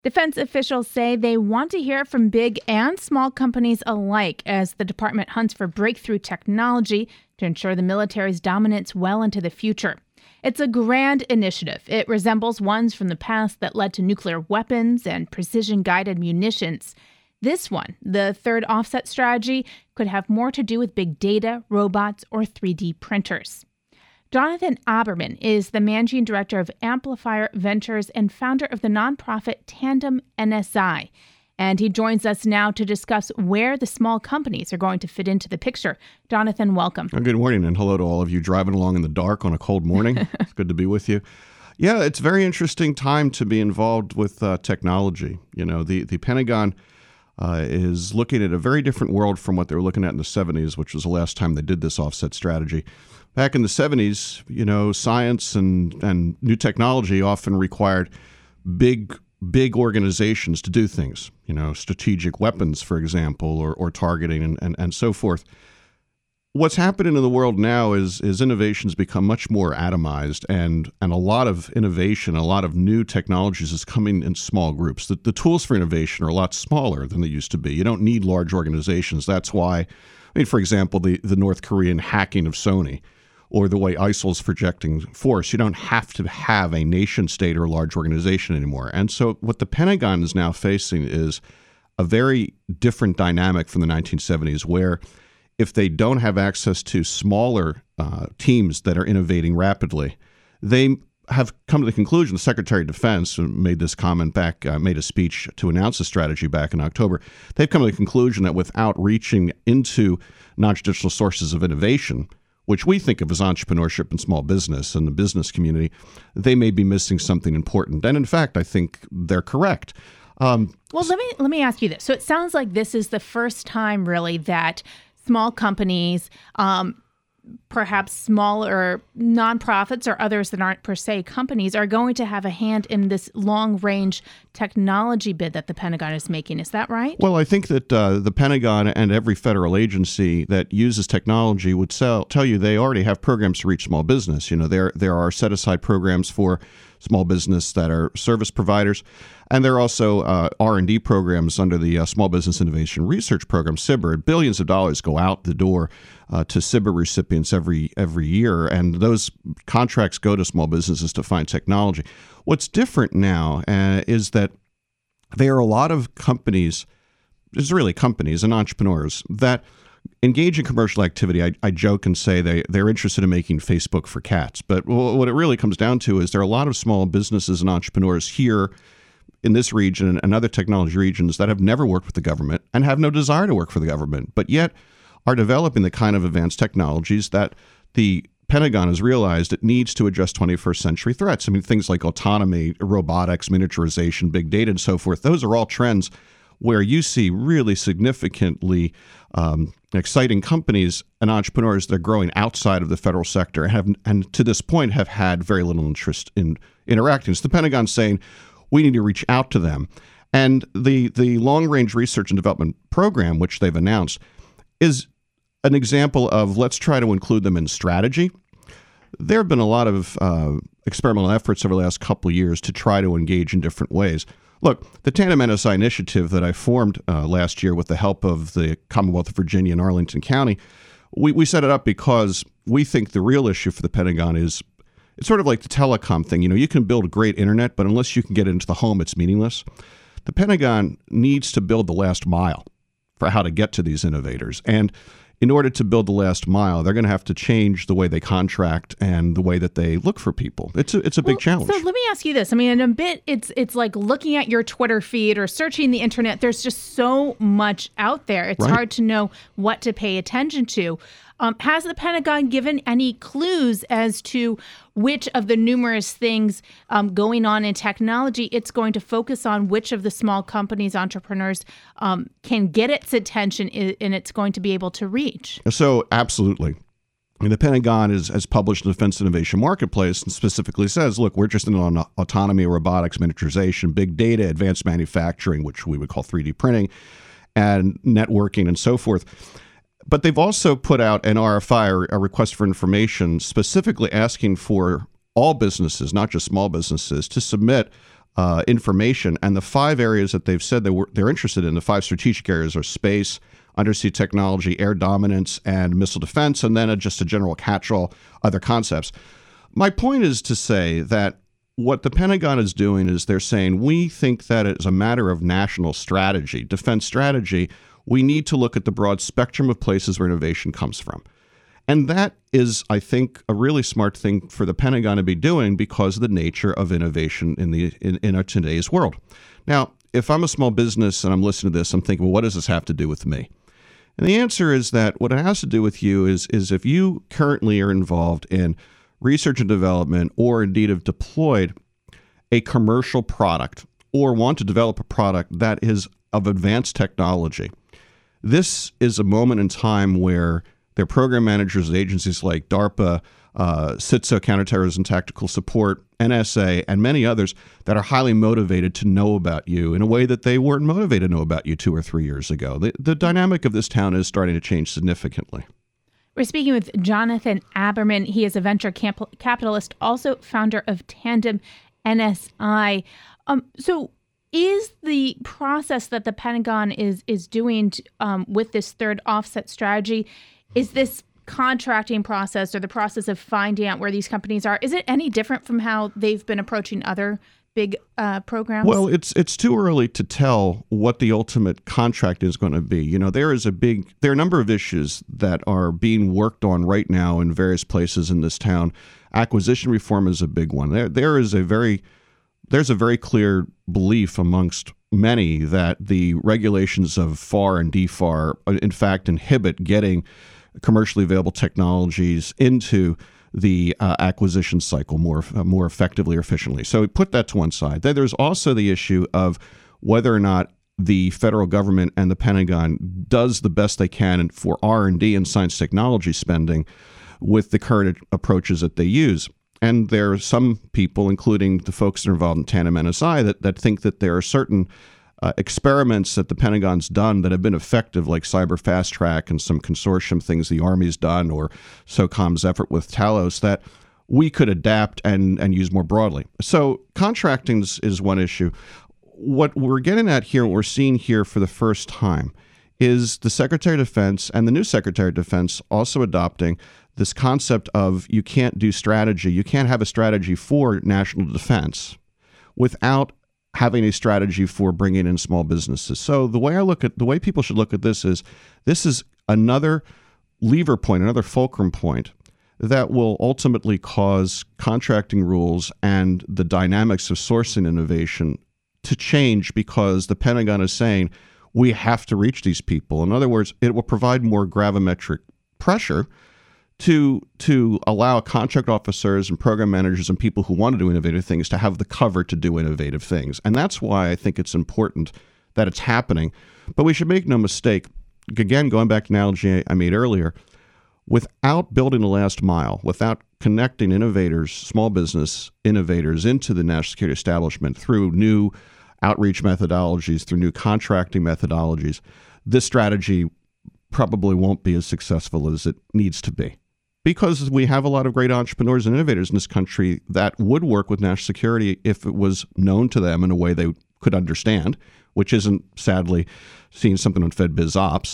Defense officials say they want to hear from big and small companies alike as the department hunts for breakthrough technology to ensure the military's dominance well into the future. It's a grand initiative. It resembles ones from the past that led to nuclear weapons and precision-guided munitions. This one, the third offset strategy, could have more to do with big data, robots, or 3D printers. Jonathan Aberman is the managing director of Amplifier Ventures and founder of the nonprofit Tandem NSI. And he joins us now to discuss where the small companies are going to fit into the picture. Jonathan, welcome. Good morning, and hello to all of you driving along in the dark on a cold morning. It's good to be with you. Yeah, it's a very interesting time to be involved with technology. You know, the Pentagon is looking at a very different world from what they were looking at in the 70s, which was the last time they did this offset strategy. Back in the 70s, you know, science and new technology often required big organizations to do things, you know, strategic weapons, for example, or targeting and so forth. What's happening in the world now is innovations become much more atomized, and a lot of innovation, a lot of new technologies is coming in small groups. The tools for innovation are a lot smaller than they used to be. You don't need large organizations. That's why, I mean, for example, the North Korean hacking of Sony, or the way ISIL is projecting force. You don't have to have a nation state or a large organization anymore. And so what the Pentagon is now facing is a very different dynamic from the 1970s, where if they don't have access to smaller teams that are innovating rapidly, they have come to the conclusion, the Secretary of Defense made this comment back, made a speech to announce the strategy back in October. They've come to the conclusion that without reaching into non-traditional sources of innovation, which we think of as entrepreneurship and small business and the business community, they may be missing something important. And in fact, I think they're correct. Well, let me ask you this. So it sounds like this is the first time really that small companies, perhaps smaller nonprofits or others that aren't per se companies, are going to have a hand in this long-range technology bid that the Pentagon is making. Is that right? Well, I think that the Pentagon and every federal agency that uses technology would tell you they already have programs to reach small business. You know, there are set-aside programs for small business that are service providers. And there are also R&D programs under the Small Business Innovation Research Program, SBIR. Billions of dollars go out the door to SBIR recipients every year, and those contracts go to small businesses to find technology. What's different now is that there are a lot of companies, there's really companies and entrepreneurs that engage in commercial activity. I joke and say they're interested in making Facebook for cats, but what it really comes down to is there are a lot of small businesses and entrepreneurs here in this region and other technology regions that have never worked with the government and have no desire to work for the government, but yet are developing the kind of advanced technologies that the Pentagon has realized it needs to address 21st century threats. I mean, things like autonomy, robotics, miniaturization, big data, and so forth. Those are all trends where you see really significantly exciting companies and entrepreneurs that are growing outside of the federal sector and to this point have had very little interest in interacting. So the Pentagon's saying, we need to reach out to them. And the long-range research and development program, which they've announced, is an example of let's try to include them in strategy. There have been a lot of experimental efforts over the last couple of years to try to engage in different ways. Look, the Tandem NSI initiative that I formed last year with the help of the Commonwealth of Virginia and Arlington County, we set it up because we think the real issue for the Pentagon is it's sort of like the telecom thing. You know, you can build a great internet, but unless you can get it into the home, it's meaningless. The Pentagon needs to build the last mile for how to get to these innovators. And in order to build the last mile, they're going to have to change the way they contract and the way that they look for people. It's a big challenge. So let me ask you this. I mean, in a bit, it's like looking at your Twitter feed or searching the internet. There's just so much out there. It's hard to know what to pay attention to. Has the Pentagon given any clues as to which of the numerous things going on in technology it's going to focus on, which of the small companies, entrepreneurs can get its attention and it's going to be able to reach? So absolutely. I mean, the Pentagon has published the Defense Innovation Marketplace and specifically says, look, we're interested in autonomy, robotics, miniaturization, big data, advanced manufacturing, which we would call 3D printing, and networking and so forth. But they've also put out an RFI, a request for information, specifically asking for all businesses, not just small businesses, to submit information. And the 5 areas that they've said they're interested in, the 5 strategic areas are space, undersea technology, air dominance, and missile defense, and then just a general catch-all other concepts. My point is to say that what the Pentagon is doing is they're saying, we think that as a matter of national strategy, defense strategy, we need to look at the broad spectrum of places where innovation comes from. And that is, I think, a really smart thing for the Pentagon to be doing because of the nature of innovation in our today's world. Now, if I'm a small business and I'm listening to this, I'm thinking, well, what does this have to do with me? And the answer is that what it has to do with you is if you currently are involved in research and development, or indeed have deployed a commercial product or want to develop a product that is of advanced technology, this is a moment in time where their program managers at agencies like DARPA, CITSO, Counterterrorism Tactical Support, NSA, and many others that are highly motivated to know about you in a way that they weren't motivated to know about you 2 or 3 years ago. The dynamic of this town is starting to change significantly. We're speaking with Jonathan Aberman. He is a venture capitalist, also founder of Tandem NSI. So is the process that the Pentagon is doing with this third offset strategy, is this contracting process or the process of finding out where these companies are, is it any different from how they've been approaching other big programs? Well, it's too early to tell what the ultimate contract is going to be. You know, there are a number of issues that are being worked on right now in various places in this town. Acquisition reform is a big one. There's a very clear belief amongst many that the regulations of FAR and DFAR, in fact, inhibit getting commercially available technologies into the acquisition cycle more effectively or efficiently. So we put that to one side. Then there's also the issue of whether or not the federal government and the Pentagon does the best they can for R&D and science technology spending with the current approaches that they use. And there are some people, including the folks that are involved in Tandem NSI, that think that there are certain experiments that the Pentagon's done that have been effective, like Cyber Fast Track and some consortium things the Army's done, or SOCOM's effort with Talos, that we could adapt and use more broadly. So contracting is one issue. What we're getting at here, what we're seeing here for the first time, is the Secretary of Defense and the new Secretary of Defense also adopting this concept of you can't do strategy. You can't have a strategy for national defense without having a strategy for bringing in small businesses. So the way people should look at this is another lever point, another fulcrum point that will ultimately cause contracting rules and the dynamics of sourcing innovation to change because the Pentagon is saying we have to reach these people. In other words, it will provide more gravimetric pressure to allow contract officers and program managers and people who want to do innovative things to have the cover to do innovative things. And that's why I think it's important that it's happening. But we should make no mistake, again, going back to the analogy I made earlier, without building the last mile, without connecting innovators, small business innovators into the national security establishment through new outreach methodologies, through new contracting methodologies, this strategy probably won't be as successful as it needs to be. Because we have a lot of great entrepreneurs and innovators in this country that would work with national security if it was known to them in a way they could understand, which isn't, sadly, seeing something on FedBizOps,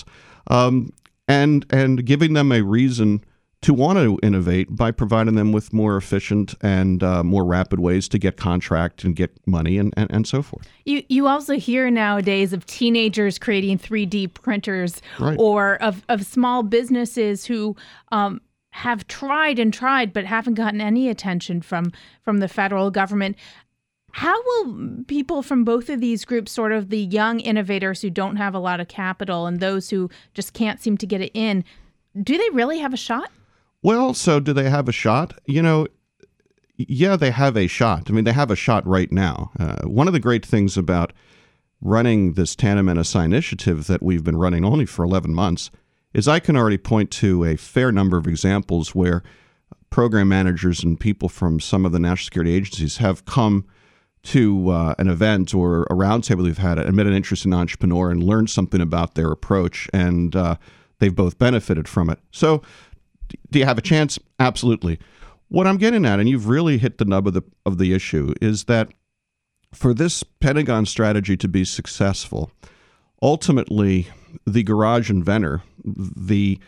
and giving them a reason to want to innovate by providing them with more efficient and more rapid ways to get contract and get money and so forth. You also hear nowadays of teenagers creating 3D printers, right, or of small businesses who have tried and tried but haven't gotten any attention from the federal government. How will people from both of these groups, sort of the young innovators who don't have a lot of capital and those who just can't seem to get it in, do they really have a shot? Well, so do they have a shot? You know, yeah, they have a shot. I mean, they have a shot right now. One of the great things about running this Tandem NSI initiative that we've been running only for 11 months is I can already point to a fair number of examples where program managers and people from some of the national security agencies have come to an event or a roundtable we've had, admit an interest in an entrepreneur and learned something about their approach, and they've both benefited from it. So do you have a chance? Absolutely. What I'm getting at, and you've really hit the nub of the issue, is that for this Pentagon strategy to be successful, ultimately, the garage inventor, the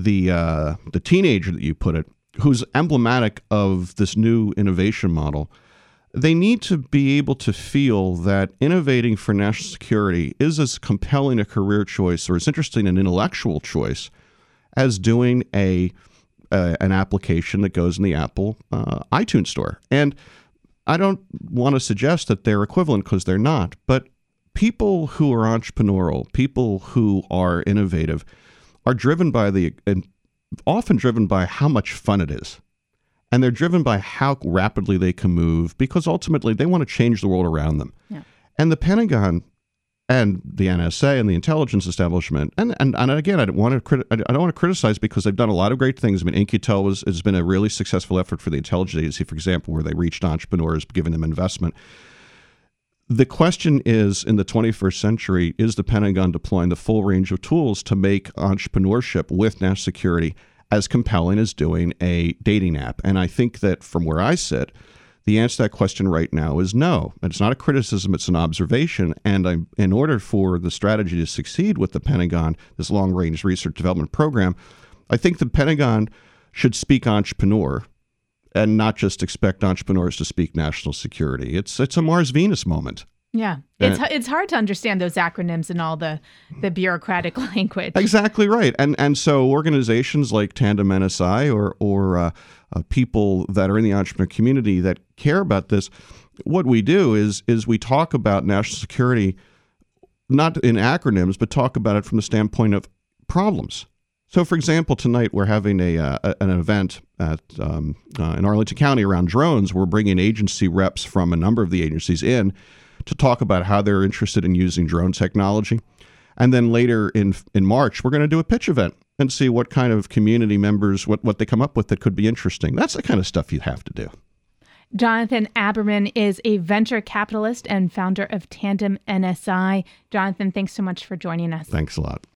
teenager that you put it, who's emblematic of this new innovation model, they need to be able to feel that innovating for national security is as compelling a career choice or as interesting an intellectual choice as doing an application that goes in the Apple iTunes store. And I don't want to suggest that they're equivalent because they're not, but people who are entrepreneurial, people who are innovative, are driven by often driven by how much fun it is. And they're driven by how rapidly they can move because ultimately they want to change the world around them. Yeah. And the Pentagon and the NSA and the intelligence establishment, and again, I don't want to criticize because they've done a lot of great things. I mean, In-Q-Tel has been a really successful effort for the intelligence agency, for example, where they reached entrepreneurs, giving them investment. The question is, in the 21st century, is the Pentagon deploying the full range of tools to make entrepreneurship with national security as compelling as doing a dating app? And I think that from where I sit, the answer to that question right now is no. It's not a criticism, it's an observation. And in order for the strategy to succeed with the Pentagon, this long-range research development program, I think the Pentagon should speak entrepreneur and not just expect entrepreneurs to speak national security. It's a Mars-Venus moment. Yeah. It's hard to understand those acronyms and all the bureaucratic language. Exactly right. And so organizations like Tandem NSI or people that are in the entrepreneur community that care about this, what we do is we talk about national security, not in acronyms, but talk about it from the standpoint of problems. So, for example, tonight we're having an event in Arlington County around drones. We're bringing agency reps from a number of the agencies in to talk about how they're interested in using drone technology. And then later in March, we're going to do a pitch event and see what kind of community members, what they come up with that could be interesting. That's the kind of stuff you have to do. Jonathan Aberman is a venture capitalist and founder of Tandem NSI. Jonathan, thanks so much for joining us. Thanks a lot.